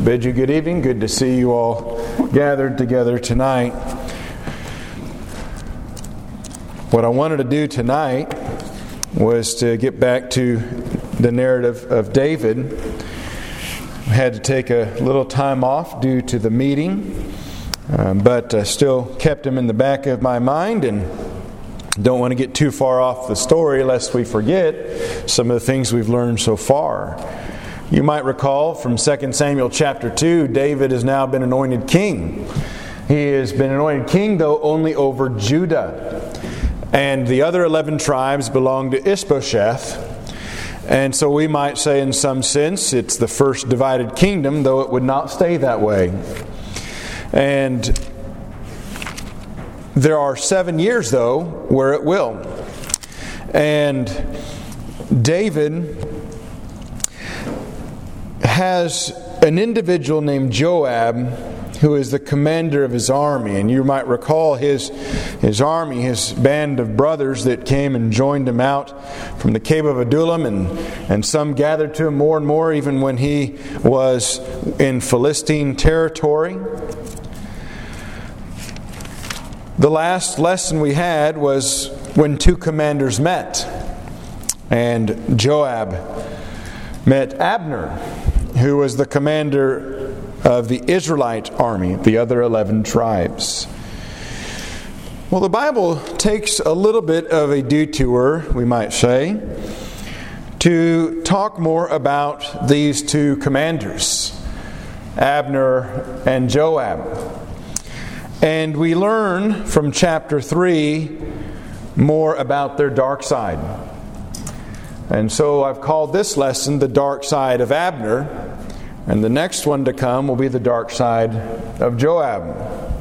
bid you good evening. Good to see you all gathered together tonight. What I wanted to do tonight was to get back to the narrative of David. I had to take a little time off due to the meeting, but I still kept him in the back of my mind and don't want to get too far off the story lest we forget some of the things we've learned so far. You might recall from 2 Samuel chapter 2, David has now been anointed king. He has been anointed king, though, only over Judah. And the other 11 tribes belong to Ishbosheth. And so we might say in some sense it's the first divided kingdom, though it would not stay that way. And there are 7 years, though, where it will. And David has an individual named Joab who is the commander of his army. And you might recall his army, his band of brothers that came and joined him out from the cave of Adullam, and some gathered to him more and more even when he was in Philistine territory. The last lesson we had was when two commanders met, and Joab met Abner, who was the commander of the Israelite army, the other 11 tribes. Well, the Bible takes a little bit of a detour, we might say, to talk more about these two commanders, Abner and Joab. And we learn from chapter 3 more about their dark side. And so I've called this lesson the dark side of Abner. And the next one to come will be the dark side of Joab.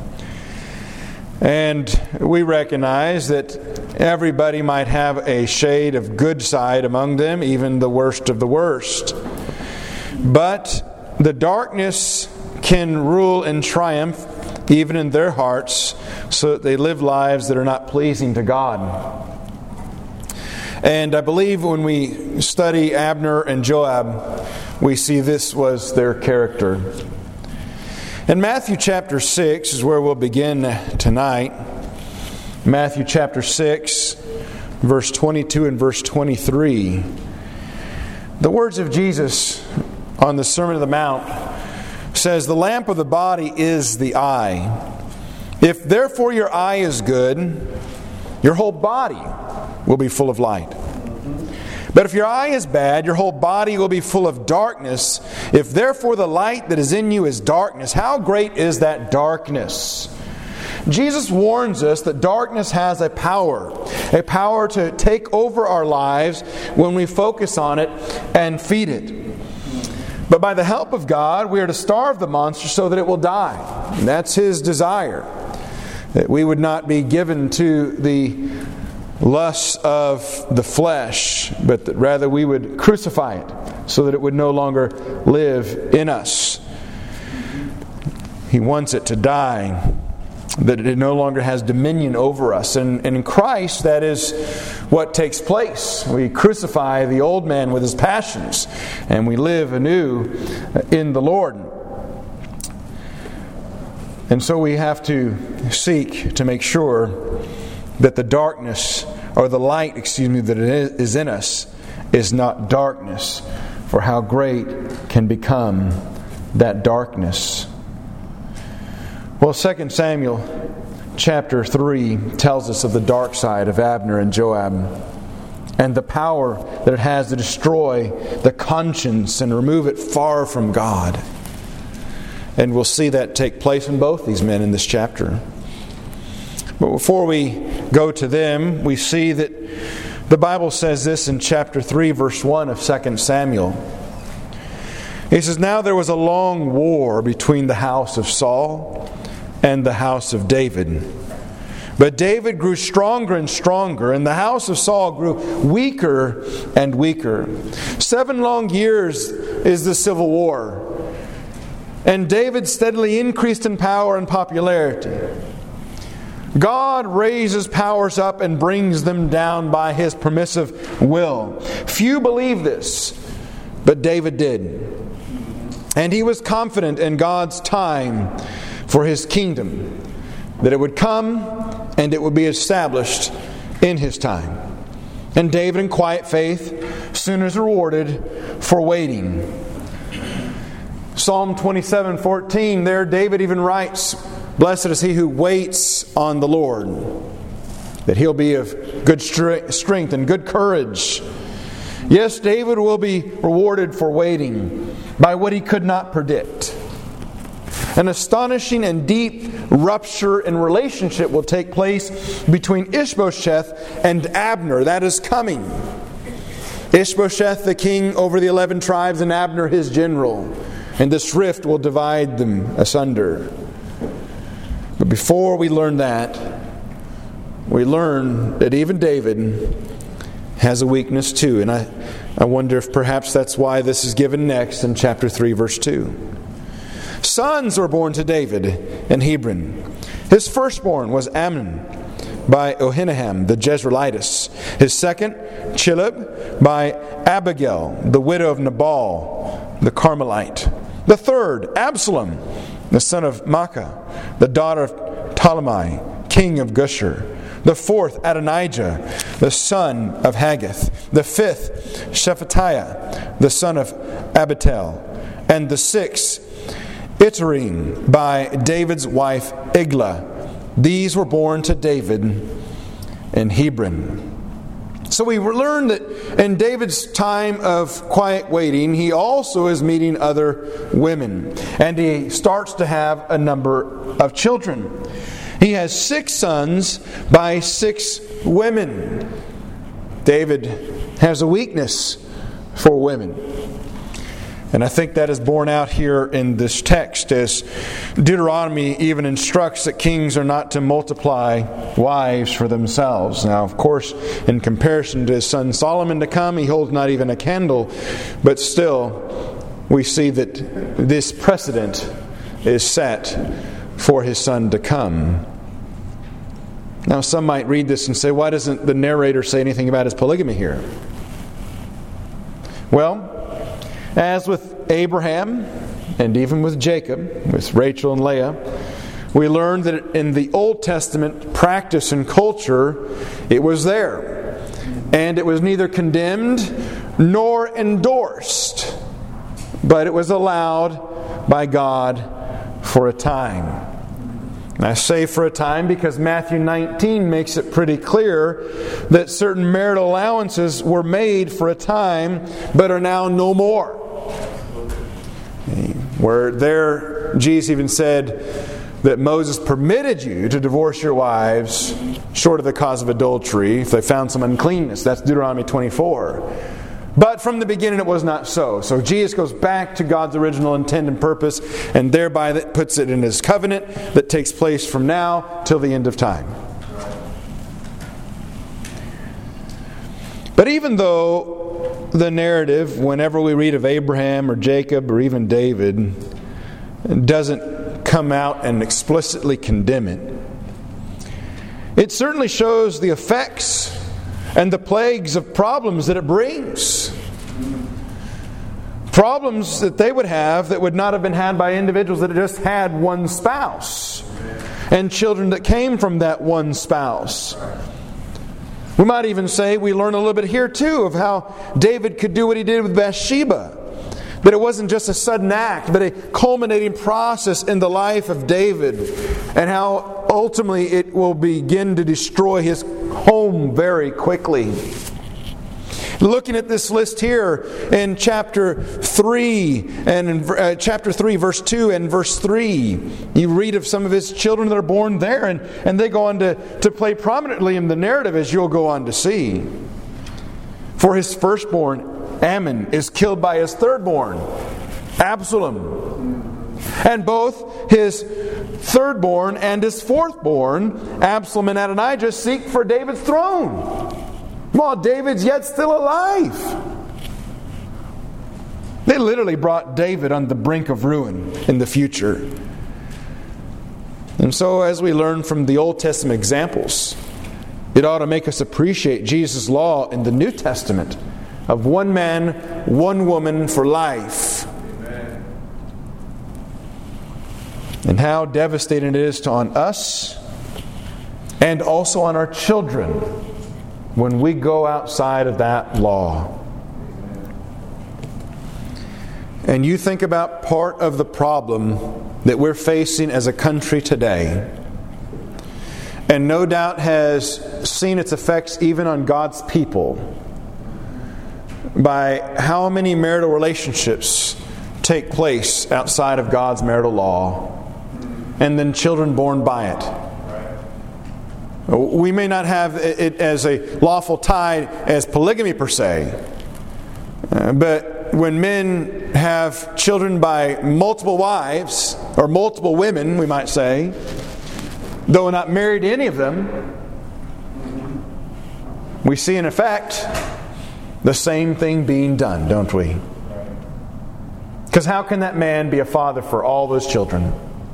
And we recognize that everybody might have a shade of good side among them, even the worst of the worst. But the darkness can rule and triumph even in their hearts, so that they live lives that are not pleasing to God. And I believe when we study Abner and Joab, we see this was their character. In Matthew chapter 6 is where we'll begin tonight. Matthew chapter 6, verse 22 and verse 23. The words of Jesus on the Sermon on the Mount says, "The lamp of the body is the eye. If therefore your eye is good, your whole body will be full of light. But if your eye is bad, your whole body will be full of darkness. If therefore the light that is in you is darkness, how great is that darkness?" Jesus warns us that darkness has a power to take over our lives when we focus on it and feed it. But by the help of God, we are to starve the monster so that it will die. And that's His desire. That we would not be given to the lusts of the flesh, but that rather we would crucify it so that it would no longer live in us. He wants it to die, that it no longer has dominion over us. And in Christ, that is what takes place. We crucify the old man with his passions, and we live anew in the Lord. And so we have to seek to make sure that the darkness, or the light, that it is in us, is not darkness. For how great can become that darkness. Well, 2 Samuel chapter 3 tells us of the dark side of Abner and Joab, and the power that it has to destroy the conscience and remove it far from God. And we'll see that take place in both these men in this chapter. But before we go to them, we see that the Bible says this in chapter 3, verse 1 of 2 Samuel. It says, "Now there was a long war between the house of Saul and the house of David. But David grew stronger and stronger, and the house of Saul grew weaker and weaker. 7 long years is the civil war. And David steadily increased in power and popularity. God raises powers up and brings them down by His permissive will. Few believe this, but David did. And he was confident in God's time for his kingdom, that it would come and it would be established in his time. And David, in quiet faith, soon is rewarded for waiting. Psalm 27:14, there David even writes, "Blessed is he who waits on the Lord, that he'll be of good strength and good courage." Yes, David will be rewarded for waiting by what he could not predict. An astonishing and deep rupture in relationship will take place between Ishbosheth and Abner. That is coming. Ishbosheth, the king over the 11 tribes, and Abner, his general. And this rift will divide them asunder. But before we learn that, we learn that even David has a weakness too. And I wonder if perhaps that's why this is given next in chapter 3, verse 2. Sons were born to David in Hebron. His firstborn was Amnon by Ahinoam the Jezreelitess. His second, Chilib, by Abigail, the widow of Nabal the Carmelite. The third, Absalom, the son of Maacah, the daughter of Ptolemy, king of Geshur. The fourth, Adonijah, the son of Haggith. The fifth, Shephatiah, the son of Abital. And the sixth, Iterim, by David's wife Eglah. These were born to David in Hebron. So we learn that in David's time of quiet waiting, he also is meeting other women. And he starts to have a number of children. He has 6 sons by 6 women. David has a weakness for women. And I think that is borne out here in this text, as Deuteronomy even instructs that kings are not to multiply wives for themselves. Now, of course, in comparison to his son Solomon to come, he holds not even a candle. But still, we see that this precedent is set for his son to come. Now, some might read this and say, why doesn't the narrator say anything about his polygamy here? Well, as with Abraham and even with Jacob, with Rachel and Leah, we learn that in the Old Testament practice and culture, it was there. And it was neither condemned nor endorsed, but it was allowed by God for a time. And I say for a time because Matthew 19 makes it pretty clear that certain marital allowances were made for a time, but are now no more. Where there, Jesus even said that Moses permitted you to divorce your wives short of the cause of adultery if they found some uncleanness. That's Deuteronomy 24. But from the beginning it was not so. So Jesus goes back to God's original intent and purpose, and thereby that puts it in His covenant that takes place from now till the end of time. But even though the narrative, whenever we read of Abraham or Jacob or even David, doesn't come out and explicitly condemn it, it certainly shows the effects and the plagues of problems that it brings. Problems that they would have that would not have been had by individuals that just had one spouse, and children that came from that one spouse. We might even say we learn a little bit here too of how David could do what he did with Bathsheba. That it wasn't just a sudden act, but a culminating process in the life of David, and how ultimately it will begin to destroy his home very quickly. Looking at this list here in chapter 3 and in chapter 3 verse 2 and verse 3, you read of some of his children that are born there, and they go on to play prominently in the narrative, as you'll go on to see. For his firstborn Ammon is killed by his thirdborn, Absalom. And both his thirdborn and his fourthborn, Absalom and Adonijah, seek for David's throne, while David's yet still alive. They literally brought David on the brink of ruin in the future. And so, as we learn from the Old Testament examples, it ought to make us appreciate Jesus' law in the New Testament of one man, one woman for life. Amen. and how devastating it is on us and also on our children when we go outside of that law. And you think about part of the problem that we're facing as a country today, and no doubt has seen its effects even on God's people, by how many marital relationships take place outside of God's marital law, and then children born by it. We may not have it as a lawful tie as polygamy per se, but when men have children by multiple wives, or multiple women, we might say, though not married to any of them, we see in effect the same thing being done, don't we? Because how can that man be a father for all those children?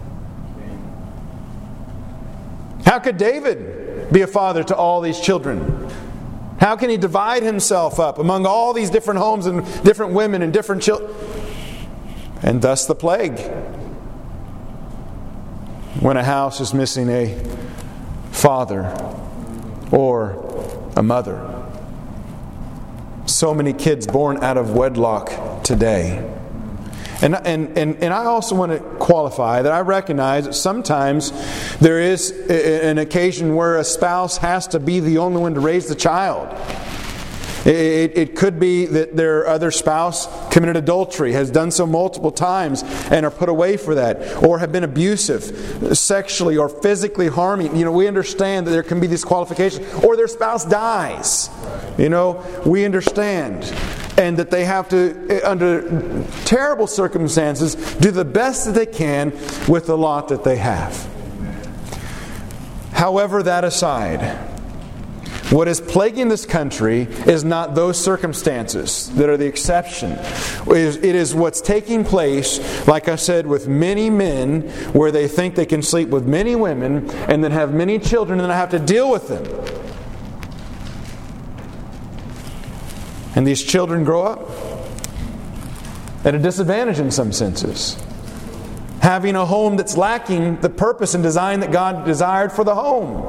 How could David be a father to all these children? How can he divide himself up among all these different homes and different women and different children? And thus the plague. When a house is missing a father or a mother. So many kids born out of wedlock today. And I also want to qualify that I recognize that sometimes there is an occasion where a spouse has to be the only one to raise the child. It could be that their other spouse committed adultery, has done so multiple times, and are put away for that, or have been abusive, sexually or physically harming. We understand that there can be these qualifications, or their spouse dies. We understand. And that they have to, under terrible circumstances, do the best that they can with the lot that they have. However, that aside, what is plaguing this country is not those circumstances that are the exception. It is what's taking place, like I said, with many men, where they think they can sleep with many women and then have many children and then have to deal with them. And these children grow up at a disadvantage in some senses, having a home that's lacking the purpose and design that God desired for the home.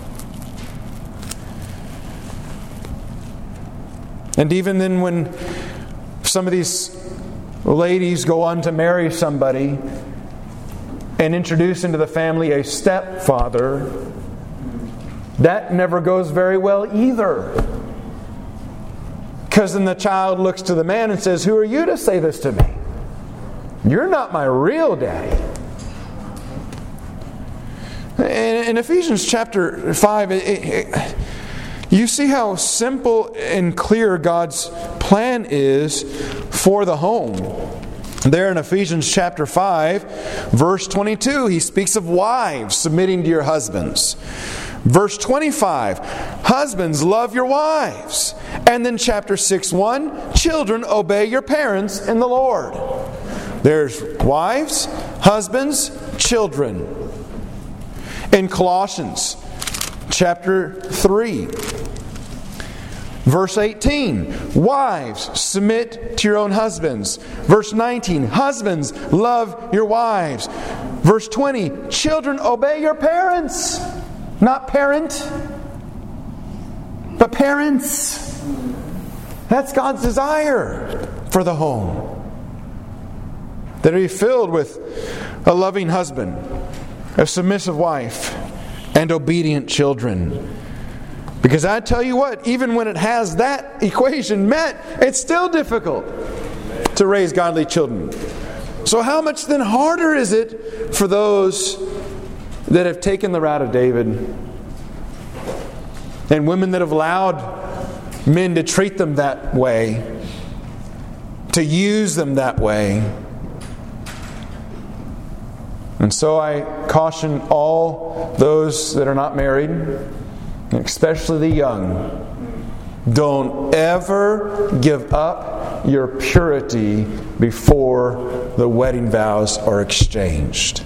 And even then, when some of these ladies go on to marry somebody and introduce into the family a stepfather, that never goes very well either. Because then the child looks to the man and says, "Who are you to say this to me? You're not my real daddy." In Ephesians chapter 5, you see how simple and clear God's plan is for the home. There in Ephesians chapter 5, verse 22, he speaks of wives submitting to your husbands. Verse 25, husbands, love your wives. And then chapter 6:1, children, obey your parents in the Lord. There's wives, husbands, children. In Colossians chapter 3, verse 18, wives, submit to your own husbands. Verse 19, husbands, love your wives. Verse 20, children, obey your parents. Not parent, but parents. That's God's desire for the home. That it be filled with a loving husband, a submissive wife, and obedient children. Because I tell you what, even when it has that equation met, it's still difficult to raise godly children. So how much then harder is it for those that have taken the route of David, and women that have allowed men to treat them that way, to use them that way? And so I caution all those that are not married, especially the young, don't ever give up your purity before the wedding vows are exchanged.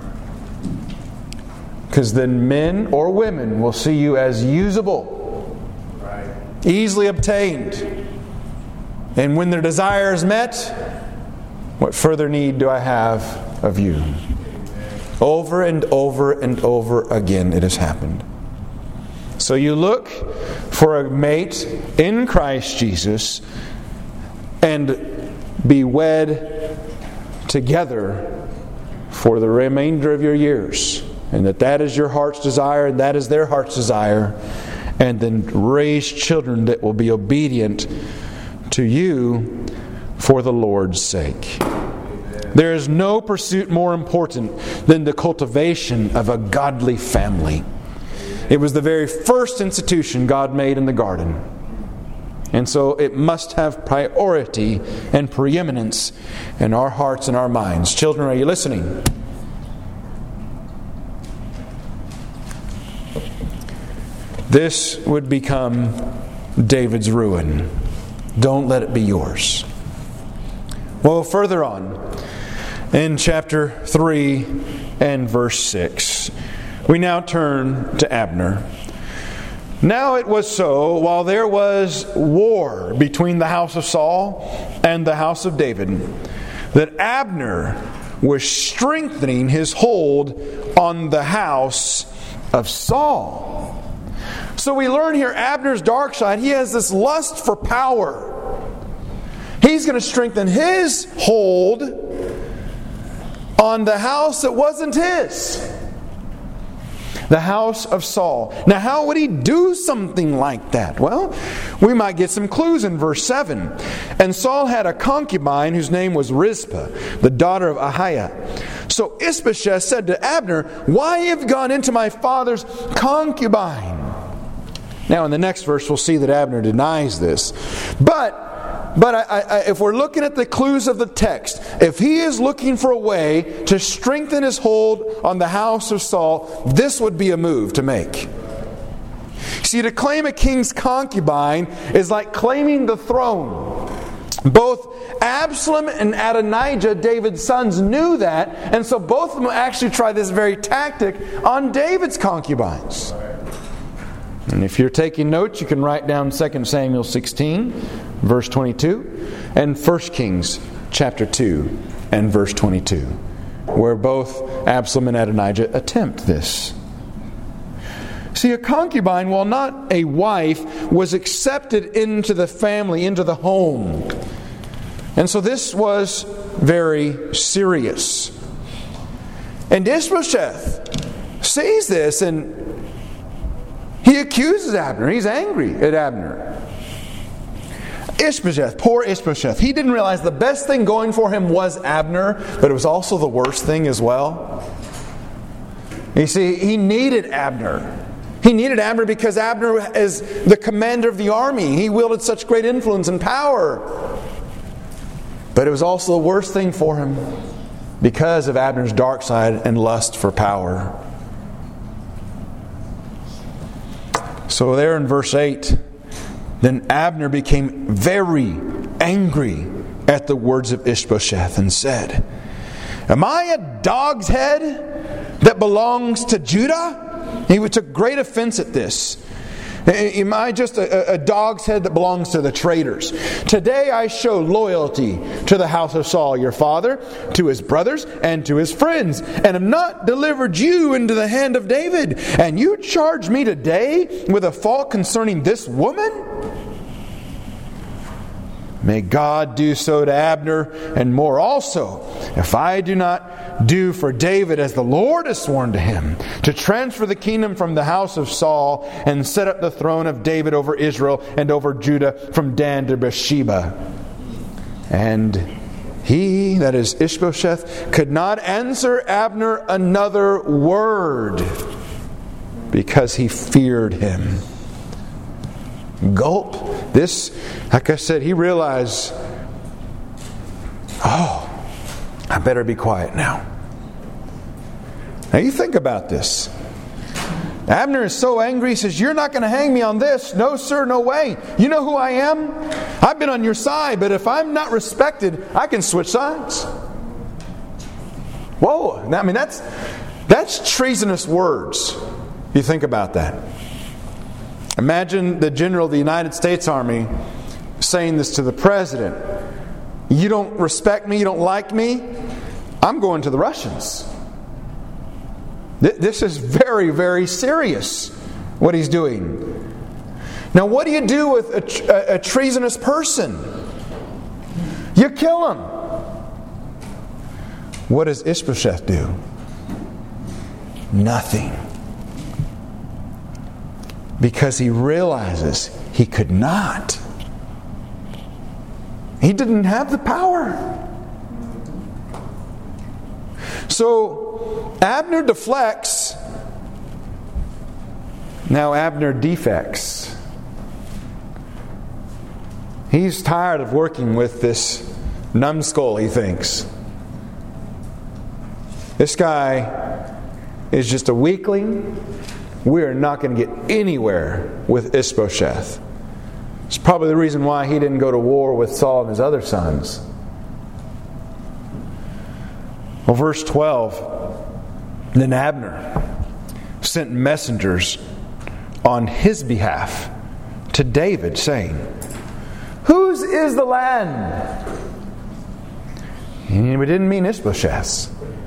Because then men or women will see you as usable, easily obtained. And when their desire is met, what further need do I have of you? Over and over and over again it has happened. So you look for a mate in Christ Jesus and be wed together for the remainder of your years. And that is your heart's desire, and that is their heart's desire. And then raise children that will be obedient to you for the Lord's sake. There is no pursuit more important than the cultivation of a godly family. It was the very first institution God made in the garden. And so it must have priority and preeminence in our hearts and our minds. Children, are you listening? This would become David's ruin. Don't let it be yours. Well, further on, in chapter 3 and verse 6, we now turn to Abner. Now it was so, while there was war between the house of Saul and the house of David, that Abner was strengthening his hold on the house of Saul. So we learn here Abner's dark side. He has this lust for power. He's going to strengthen his hold on the house that wasn't his. The house of Saul. Now, how would he do something like that? Well, we might get some clues in verse 7. And Saul had a concubine whose name was Rizpah, the daughter of Ahiah. So Ishbosheth said to Abner, "Why have you gone into my father's concubine?" Now, in the next verse, we'll see that Abner denies this. But if we're looking at the clues of the text, if he is looking for a way to strengthen his hold on the house of Saul, this would be a move to make. See, to claim a king's concubine is like claiming the throne. Both Absalom and Adonijah, David's sons, knew that, and so both of them actually tried this very tactic on David's concubines. And if you're taking notes, you can write down 2 Samuel 16, verse 22, and 1 Kings chapter 2 and verse 22, where both Absalom and Adonijah attempt this. See, a concubine, while not a wife, was accepted into the family, into the home. And so this was very serious. And Ishbosheth sees this, and he accuses Abner. He's angry at Abner. Ishbosheth, poor Ishbosheth. He didn't realize the best thing going for him was Abner, but it was also the worst thing as well. You see, he needed Abner. He needed Abner because Abner is the commander of the army. He wielded such great influence and power. But it was also the worst thing for him because of Abner's dark side and lust for power. So there in verse 8, then Abner became very angry at the words of Ishbosheth and said, "Am I a dog's head that belongs to Judah?" He took great offense at this. Am I just a dog's head that belongs to the traitors? Today I show loyalty to the house of Saul, your father, to his brothers, and to his friends, and have not delivered you into the hand of David. And you charge me today with a fault concerning this woman? May God do so to Abner and more also, if I do not do for David as the Lord has sworn to him, to transfer the kingdom from the house of Saul and set up the throne of David over Israel and over Judah from Dan to Beersheba. And he, that is Ishbosheth, could not answer Abner another word because he feared him. Gulp. This, like I said, he realized, I better be quiet now. Now you think about this. Abner is so angry, he says, "You're not going to hang me on this. No, sir, no way. You know who I am? I've been on your side, but if I'm not respected, I can switch sides." Whoa. I mean, that's treasonous words. You think about that. Imagine the general of the United States Army saying this to the president. "You don't respect me, you don't like me, I'm going to the Russians." This is very, very serious, what he's doing. Now, what do you do with a treasonous person? You kill him. What does Ishbosheth do? Nothing. Because he realizes he could not. He didn't have the power. So Abner deflects. Now Abner defects. He's tired of working with this numbskull, he thinks. This guy is just a weakling. We're not going to get anywhere with Ishbosheth. It's probably the reason why he didn't go to war with Saul and his other sons. Well, verse 12. Then Abner sent messengers on his behalf to David, saying, "Whose is the land?" And we didn't mean Ishbosheth's.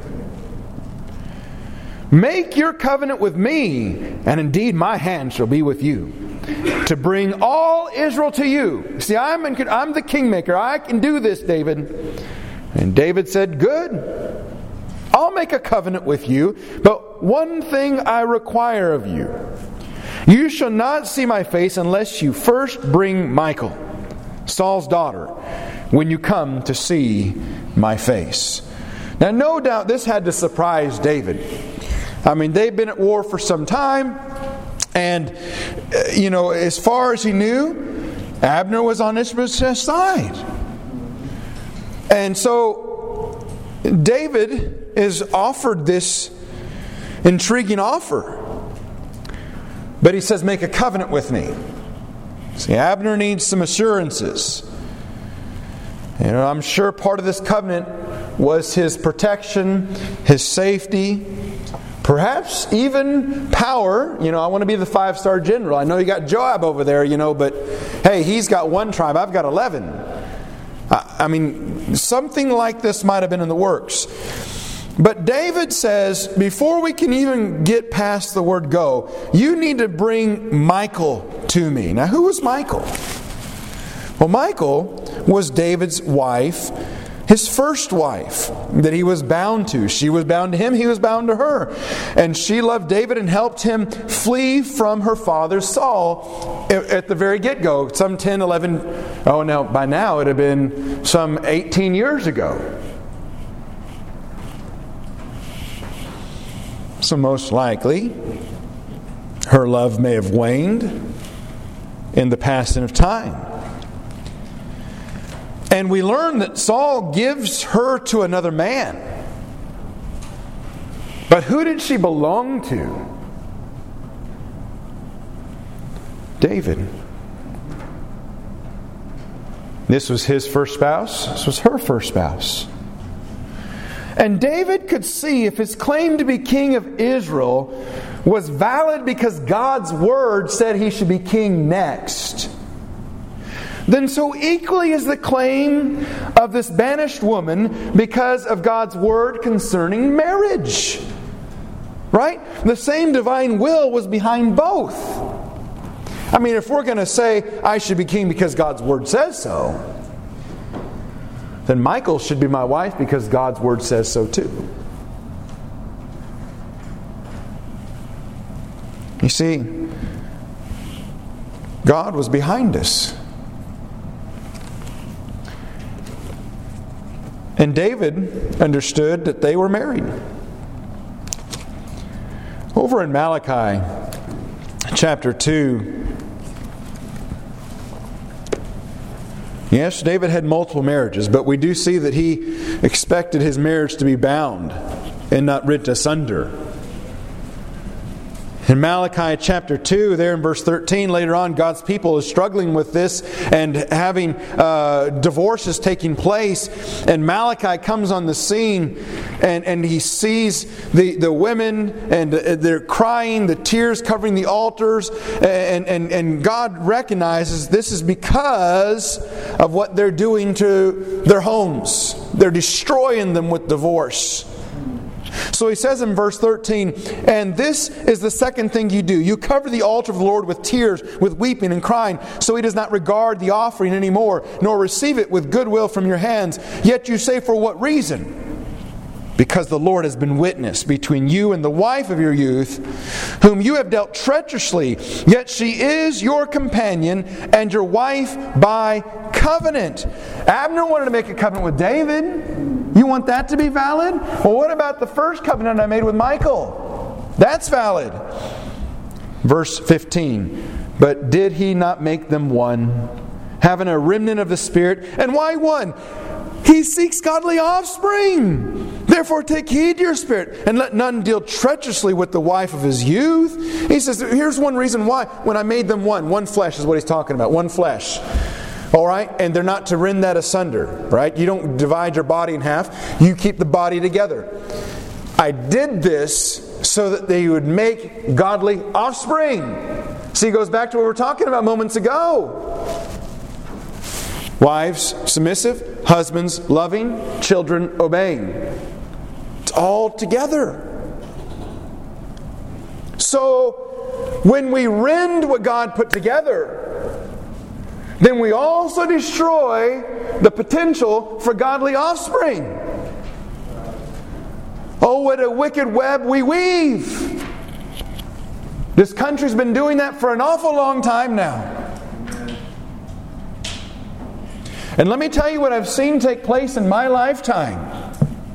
"Make your covenant with me, and indeed my hand shall be with you, to bring all Israel to you." See, I'm the kingmaker. I can do this, David. And David said, "Good. I'll make a covenant with you, but one thing I require of you. You shall not see my face unless you first bring Michal, Saul's daughter, when you come to see my face." Now, no doubt this had to surprise David. I mean, they've been at war for some time, and, as far as he knew, Abner was on Ishbosheth's side. And so, David is offered this intriguing offer. But he says, "Make a covenant with me." See, Abner needs some assurances. I'm sure part of this covenant was his protection, his safety, perhaps even power. I want to be the 5-star general. I know you got Joab over there, but hey, he's got 1 tribe, I've got 11. I mean, something like this might have been in the works. But David says, before we can even get past the word go, you need to bring Michal to me. Now, who was Michal? Well, Michal was David's wife, his first wife that he was bound to. She was bound to him, he was bound to her. And she loved David and helped him flee from her father Saul at the very get-go. Some 10, 11, by now it had been some 18 years ago. So most likely, her love may have waned in the passing of time. And we learn that Saul gives her to another man. But who did she belong to? David. This was his first spouse. This was her first spouse. And David could see if his claim to be king of Israel was valid because God's word said he should be king next, then so equally is the claim of this banished woman because of God's word concerning marriage. Right? The same divine will was behind both. I mean, if we're going to say I should be king because God's word says so, then Michal should be my wife because God's word says so too. You see, God was behind us. And David understood that they were married. Over in Malachi chapter 2, yes, David had multiple marriages, but we do see that he expected his marriage to be bound and not rent asunder. In Malachi chapter 2, there in verse 13, later on, God's people is struggling with this and having divorces taking place. And Malachi comes on the scene and he sees the women and they're crying, the tears covering the altars. And God recognizes this is because of what they're doing to their homes. They're destroying them with divorce. So he says in verse 13, and this is the second thing you do. You cover the altar of the Lord with tears, with weeping and crying, so He does not regard the offering anymore, nor receive it with goodwill from your hands. Yet you say, for what reason? Because the Lord has been witness between you and the wife of your youth, whom you have dealt treacherously, yet she is your companion and your wife by covenant. Abner wanted to make a covenant with David. You want that to be valid? Well, what about the first covenant I made with Michal? That's valid. Verse 15, but did He not make them one, having a remnant of the Spirit? And why one? He seeks godly offspring. Therefore take heed to your spirit, and let none deal treacherously with the wife of his youth. He says, here's one reason why. When I made them one flesh is what he's talking about. One flesh. All right? And they're not to rend that asunder. Right? You don't divide your body in half. You keep the body together. I did this so that they would make godly offspring. See, it goes back to what we were talking about moments ago. Wives, submissive. Husbands, loving. Children, obeying. It's all together. So, when we rend what God put together, then we also destroy the potential for godly offspring. Oh, what a wicked web we weave. This country's been doing that for an awful long time now. And let me tell you what I've seen take place in my lifetime.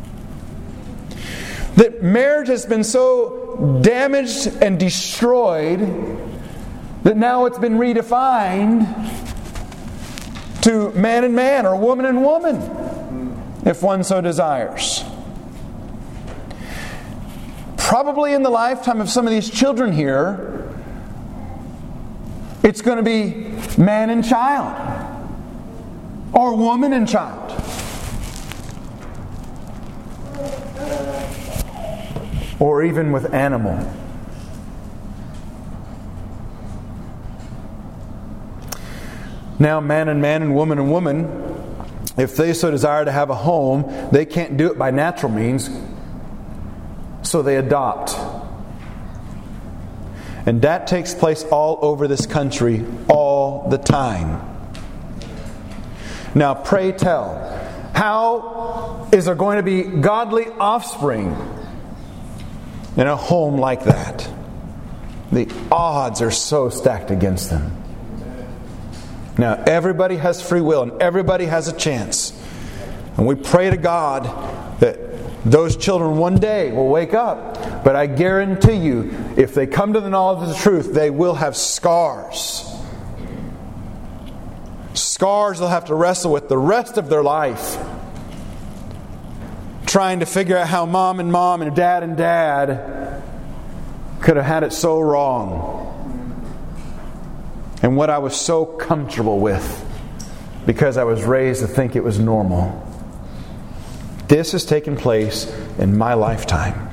That marriage has been so damaged and destroyed that now it's been redefined to man and man or woman and woman, if one so desires. Probably in the lifetime of some of these children here, it's going to be man and child. Or woman and child. Or even with animal. Now, man and woman, if they so desire to have a home, they can't do it by natural means, so they adopt. And that takes place all over this country all the time. Now, pray tell, how is there going to be godly offspring in a home like that? The odds are so stacked against them. Now, everybody has free will and everybody has a chance. And we pray to God that those children one day will wake up. But I guarantee you, if they come to the knowledge of the truth, they will have scars. Scars they'll have to wrestle with the rest of their life. Trying to figure out how mom and dad could have had it so wrong. And what I was so comfortable with because I was raised to think it was normal. This has taken place in my lifetime.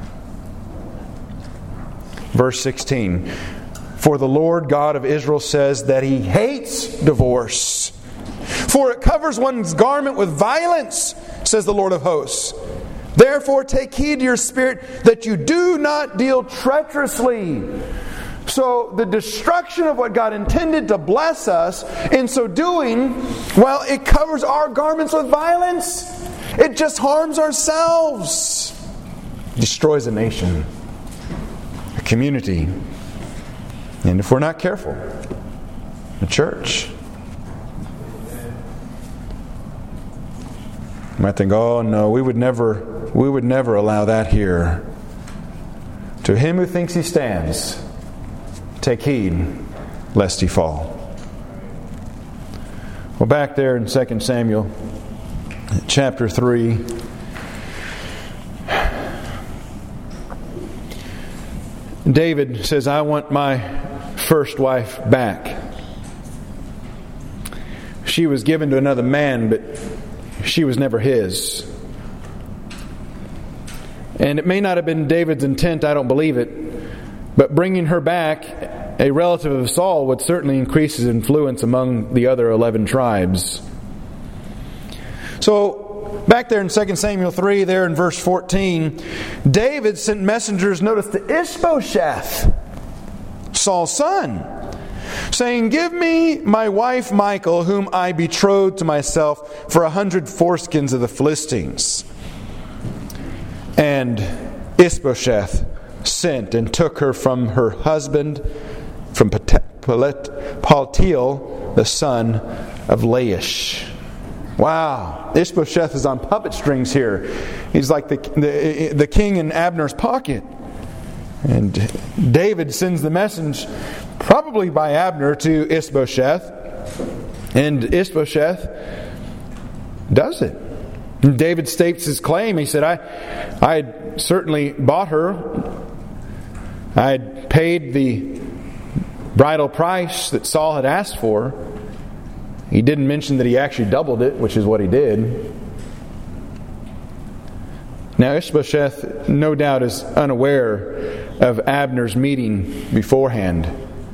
Verse 16. For the Lord God of Israel says that He hates divorce. For it covers one's garment with violence, says the Lord of hosts. Therefore take heed to your spirit that you do not deal treacherously. So the destruction of what God intended to bless us, in so doing, well, it covers our garments with violence. It just harms ourselves. Destroys a nation, a community, and if we're not careful, the church. You might think, oh no, we would never allow that here. To him who thinks he stands, take heed lest he fall. Well, back there in 2 Samuel chapter 3, David says, I want my first wife back. She was given to another man, but she was never his. And it may not have been David's intent, I don't believe it, but bringing her back, a relative of Saul, would certainly increase his influence among the other 11 tribes. So, back there in 2 Samuel 3, there in verse 14, David sent messengers, notice, to Ishbosheth, Saul's son, saying, "Give me my wife Michal, whom I betrothed to myself, for 100 foreskins of the Philistines." And Ishbosheth sent and took her from her husband, from Paltiel, the son of Laish. Wow, Ishbosheth is on puppet strings here. He's like the king in Abner's pocket. And David sends the message, probably by Abner, to Ishbosheth. And Ishbosheth does it. And David states his claim. He said, I had certainly bought her. I had paid the bridal price that Saul had asked for. He didn't mention that he actually doubled it, which is what he did. Now Ishbosheth, no doubt, is unaware of Abner's meeting beforehand,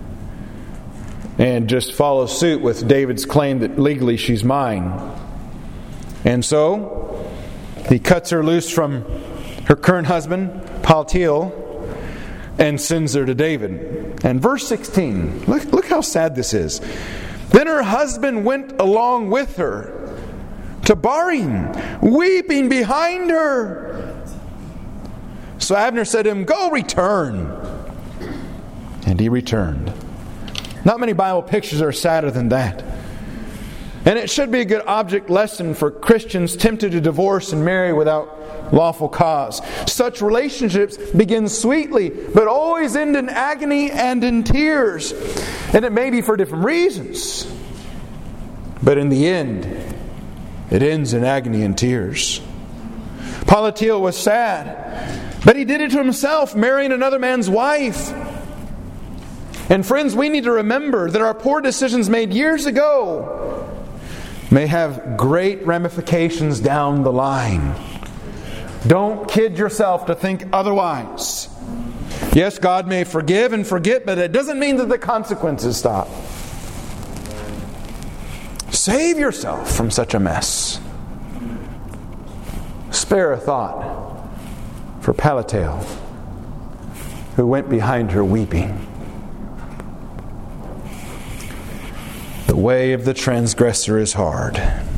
and just follows suit with David's claim that legally she's mine. And so he cuts her loose from her current husband, Paltiel, and sends her to David. And verse 16, look how sad this is. Then her husband went along with her to Barim, weeping behind her. So Abner said to him, "Go return." And he returned. Not many Bible pictures are sadder than that. And it should be a good object lesson for Christians tempted to divorce and marry without lawful cause. Such relationships begin sweetly, but always end in agony and in tears. And it may be for different reasons. But in the end, it ends in agony and tears. Paltiel was sad, but he did it to himself, marrying another man's wife. And friends, we need to remember that our poor decisions made years ago may have great ramifications down the line. Don't kid yourself to think otherwise. Yes, God may forgive and forget, but it doesn't mean that the consequences stop. Save yourself from such a mess. Spare a thought for Paltiel, who went behind her weeping. The way of the transgressor is hard.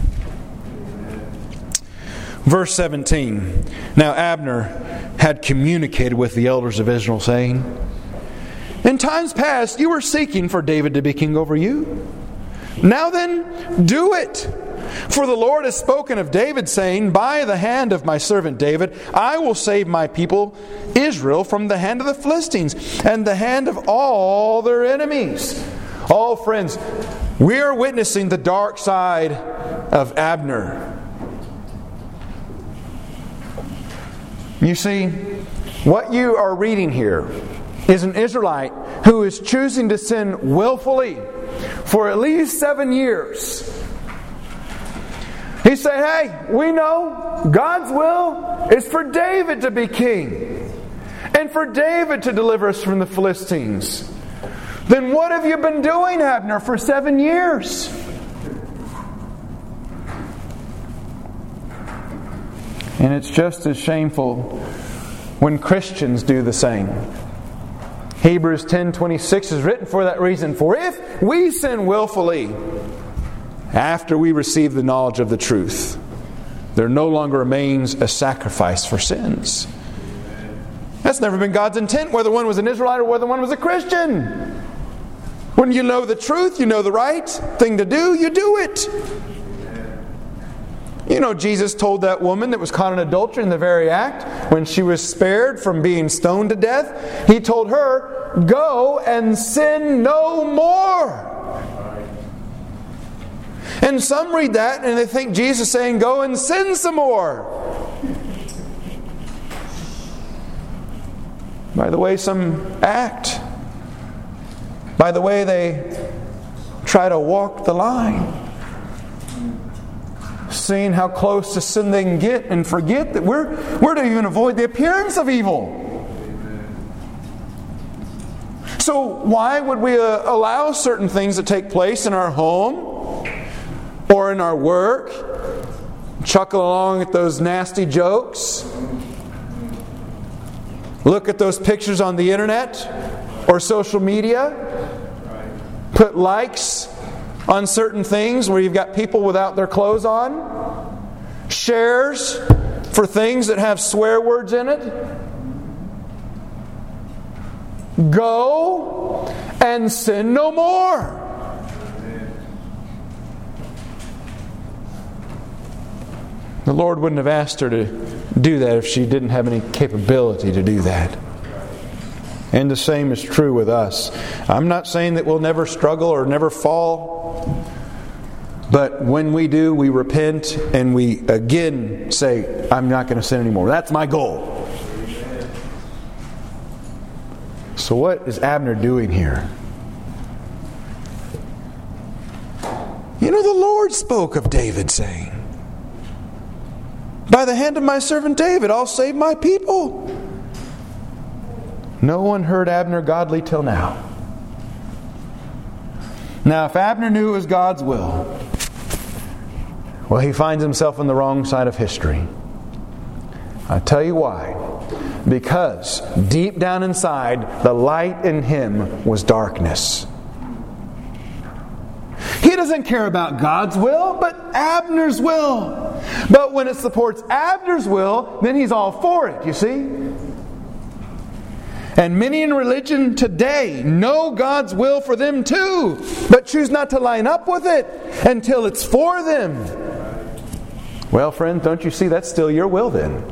Verse 17. Now Abner had communicated with the elders of Israel, saying, "In times past you were seeking for David to be king over you. Now then, do it. For the Lord has spoken of David, saying, By the hand of my servant David, I will save my people Israel from the hand of the Philistines and the hand of all their enemies." Oh, friends, we are witnessing the dark side of Abner. You see, what you are reading here is an Israelite who is choosing to sin willfully for at least 7 years. He said, "Hey, we know God's will is for David to be king and for David to deliver us from the Philistines." Then what have you been doing, Abner, for 7 years? And it's just as shameful when Christians do the same. Hebrews 10:26 is written for that reason. For if we sin willfully after we receive the knowledge of the truth, there no longer remains a sacrifice for sins. That's never been God's intent, whether one was an Israelite or whether one was a Christian. When you know the truth, you know the right thing to do, you do it. You know, Jesus told that woman that was caught in adultery in the very act, when she was spared from being stoned to death, He told her, "Go and sin no more." And some read that and they think Jesus saying, "Go and sin some more." By the way some act, by the way they try to walk the line, seeing how close to sin they can get and forget that we're to even avoid the appearance of evil. So why would we allow certain things to take place in our home or in our work chuckle along at those nasty jokes, look at those pictures on the internet or social media, put likes on certain things where you've got people without their clothes on, shares for things that have swear words in it. Go and sin no more. The Lord wouldn't have asked her to do that if she didn't have any capability to do that. And the same is true with us. I'm not saying that we'll never struggle or never fall. But when we do, we repent and we again say, I'm not going to sin anymore. That's my goal. So what is Abner doing here? You know, the Lord spoke of David saying, by the hand of my servant David, I'll save my people. No one heard Abner godly till now. Now, if Abner knew it was God's will, well, he finds himself on the wrong side of history. I'll tell you why. Because deep down inside, the light in him was darkness. He doesn't care about God's will, but Abner's will. But when it supports Abner's will, then he's all for it, you see? And many in religion today know God's will for them too, but choose not to line up with it until it's for them. Well, friend, don't you see that's still your will then?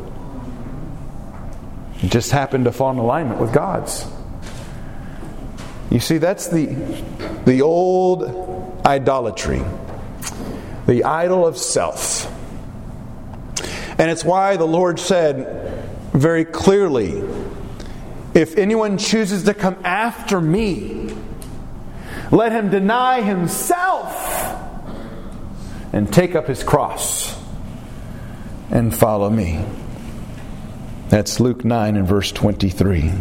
It just happened to fall in alignment with God's. You see, that's the old idolatry. The idol of self. And it's why the Lord said very clearly, if anyone chooses to come after me, let him deny himself and take up his cross and follow me. That's Luke 9 and verse 23.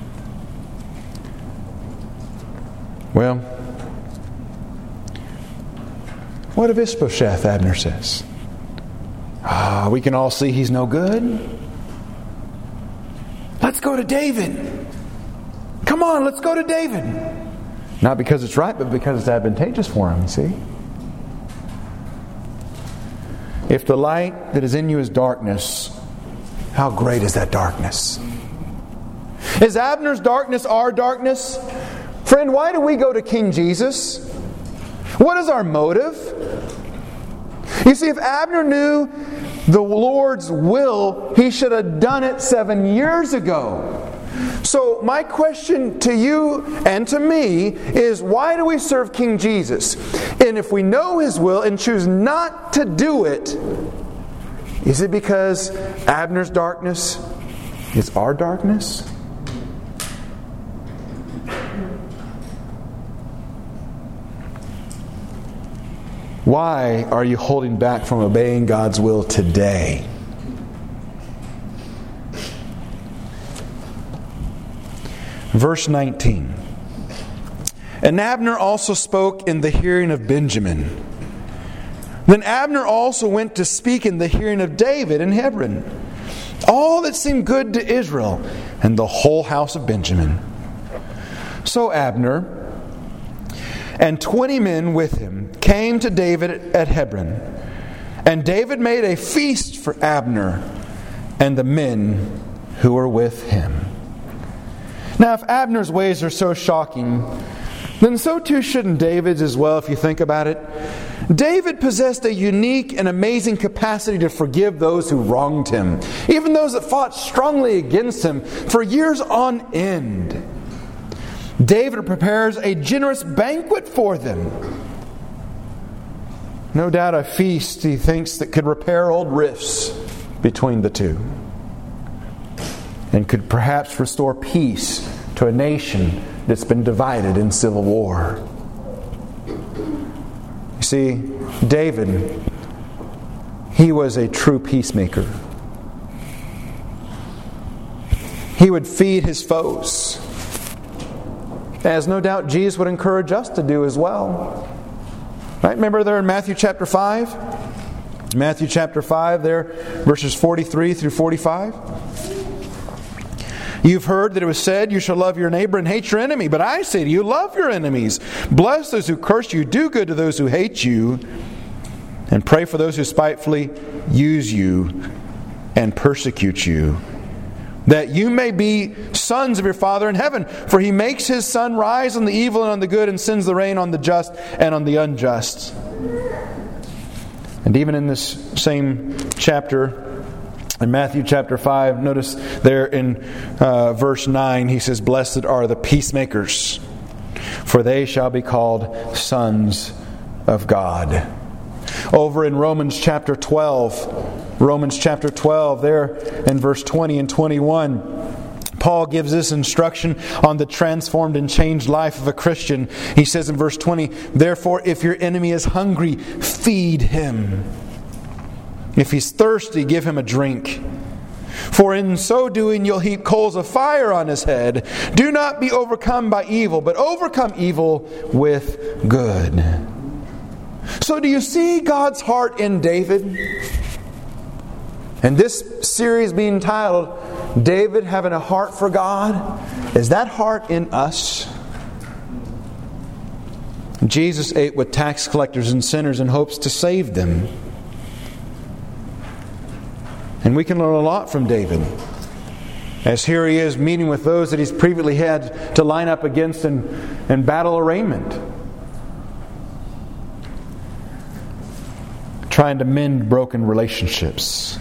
Well, what of Ishbosheth, Abner says? We can all see he's no good. Let's go to David. Come on, let's go to David. Not because it's right, but because it's advantageous for him, you see? If the light that is in you is darkness, how great is that darkness? Is Abner's darkness our darkness? Friend, why do we go to King Jesus? What is our motive? You see, if Abner knew the Lord's will, he should have done it 7 years ago. So my question to you and to me is, why do we serve King Jesus? And if we know His will and choose not to do it, is it because Abner's darkness is our darkness? Why are you holding back from obeying God's will today? Verse 19. And Abner also spoke in the hearing of Benjamin. Then Abner also went to speak in the hearing of David in Hebron, all that seemed good to Israel and the whole house of Benjamin. So Abner and 20 men with him came to David at Hebron. And David made a feast for Abner and the men who were with him. Now, if Abner's ways are so shocking, then so too shouldn't David's as well, if you think about it. David possessed a unique and amazing capacity to forgive those who wronged him, even those that fought strongly against him for years on end. David prepares a generous banquet for them. No doubt a feast, he thinks, that could repair old rifts between the two, and could perhaps restore peace to a nation that's been divided in civil war. You see, David, he was a true peacemaker. He would feed his foes, as no doubt Jesus would encourage us to do as well. Right? Remember there in Matthew chapter 5? Matthew chapter 5 there, verses 43 through 45. You've heard that it was said, you shall love your neighbor and hate your enemy. But I say to you, love your enemies. Bless those who curse you. Do good to those who hate you. And pray for those who spitefully use you and persecute you, that you may be sons of your Father in heaven. For He makes His sun rise on the evil and on the good, and sends the rain on the just and on the unjust. And even in this same chapter, in Matthew chapter 5, notice there in verse 9, He says, blessed are the peacemakers, for they shall be called sons of God. Over in Romans chapter 12, there in verse 20 and 21, Paul gives this instruction on the transformed and changed life of a Christian. He says in verse 20, therefore, if your enemy is hungry, feed him. If he's thirsty, give him a drink. For in so doing, you'll heap coals of fire on his head. Do not be overcome by evil, but overcome evil with good. So do you see God's heart in David? And this series being titled, David Having a Heart for God, is that heart in us? Jesus ate with tax collectors and sinners in hopes to save them. And we can learn a lot from David, as here he is meeting with those that he's previously had to line up against and battle arraignment, trying to mend broken relationships.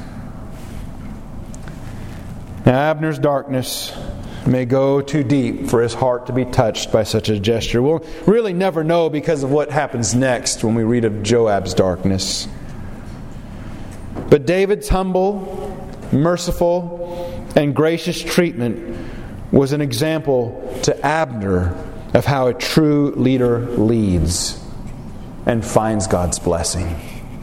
Now, Abner's darkness may go too deep for his heart to be touched by such a gesture. We'll really never know because of what happens next when we read of Joab's darkness. But David's humble, merciful, and gracious treatment was an example to Abner of how a true leader leads and finds God's blessing.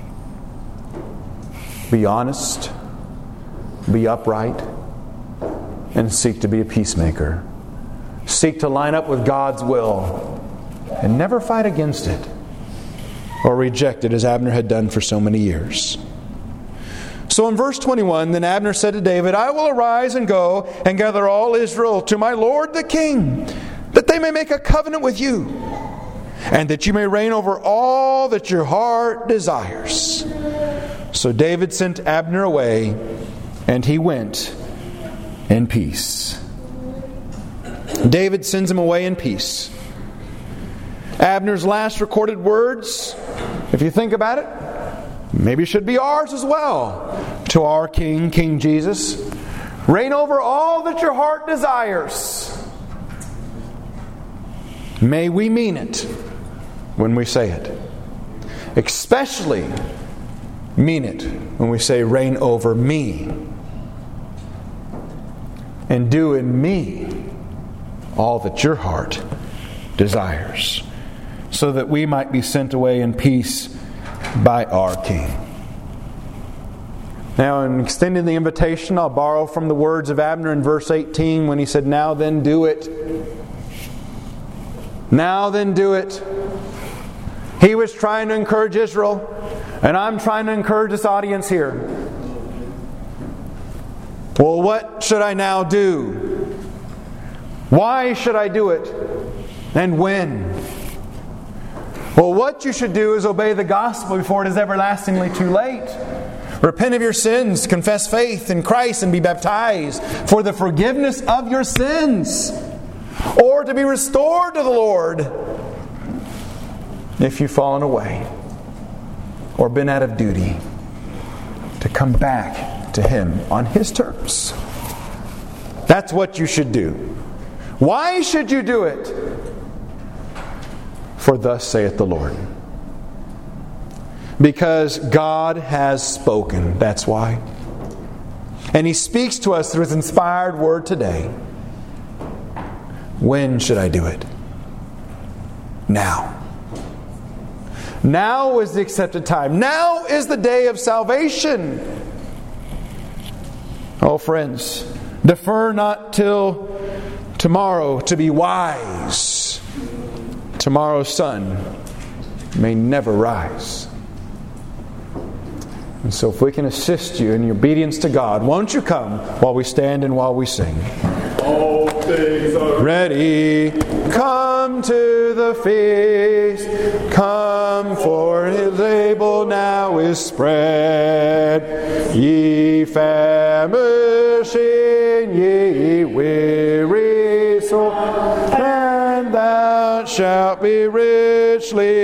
Be honest, be upright, and seek to be a peacemaker. Seek to line up with God's will and never fight against it or reject it as Abner had done for so many years. So in verse 21, then Abner said to David, I will arise and go and gather all Israel to my lord the king, that they may make a covenant with you, and that you may reign over all that your heart desires. So David sent Abner away, and he went in peace. David sends him away in peace. Abner's last recorded words, if you think about it, maybe should be ours as well. To our King, King Jesus, reign over all that your heart desires. May we mean it when we say it. Especially mean it when we say, reign over me. And do in me all that your heart desires. So that we might be sent away in peace by our King. Now, in extending the invitation, I'll borrow from the words of Abner in verse 18 when he said, now then do it. Now then do it. He was trying to encourage Israel, and I'm trying to encourage this audience here. Well, what should I now do? Why should I do it? And when? Well, what you should do is obey the gospel before it is everlastingly too late. Repent of your sins, confess faith in Christ, and be baptized for the forgiveness of your sins, or to be restored to the Lord if you've fallen away or been out of duty, to come back to Him on His terms. That's what you should do. Why should you do it? For thus saith the Lord. Because God has spoken. That's why. And He speaks to us through His inspired word today. When should I do it? Now. Now is the accepted time. Now is the day of salvation. Oh, friends, defer not till tomorrow to be wise. Tomorrow's sun may never rise. And so if we can assist you in your obedience to God, won't you come while we stand and while we sing? All things are ready. Come to the feast. Come, for His table now is spread. Ye famishing, ye weary soul, and thou shalt be richly